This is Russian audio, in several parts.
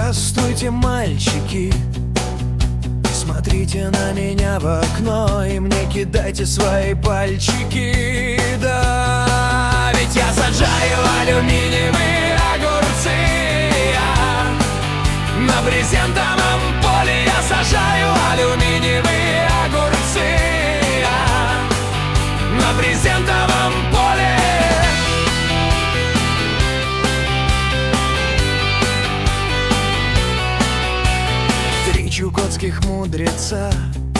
Здравствуйте, мальчики, смотрите на меня в окно и мне кидайте свои пальчики. Да, ведь я сажаю алюминиевые огурцы, на брезентовом поле я сажаю алюминиевые огурцы, на брезентовом поле. Три чукотских мудреца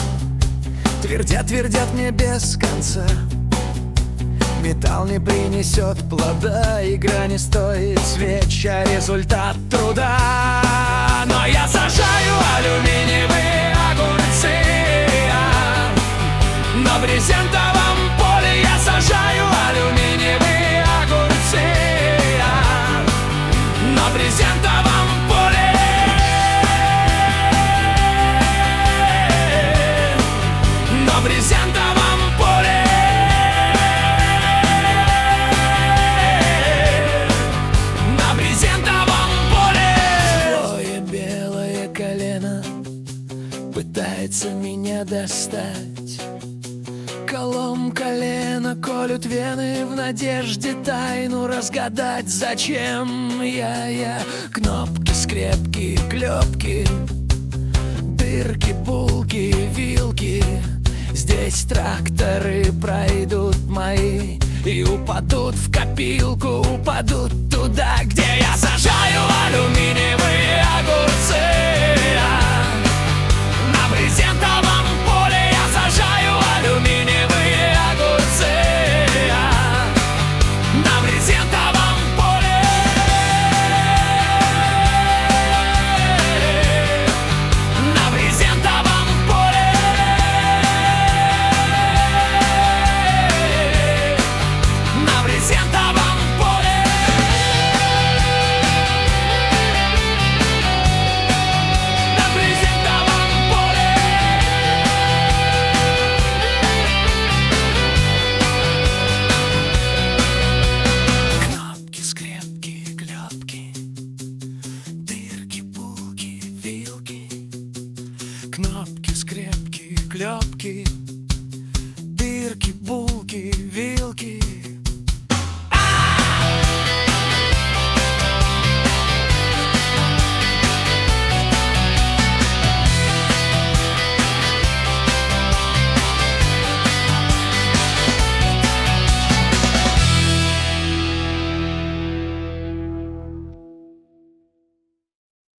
твердят мне без конца: металл не принесет плода, игра не стоит свеч, а результат труда. Но я сажаю алюминиевые огурцы, на брезентовом поле я сажаю алюминиевые огурцы, на брезентовом поле. На брезентовом поле. На брезентовом поле. Злое белое колено пытается меня достать. Колом колено колют вены в надежде тайну разгадать. Зачем я кнопки, скрепки, клепки, дырки, булки, вилки. Здесь тракторы пройдут мои и упадут в копилку, упадут туда, где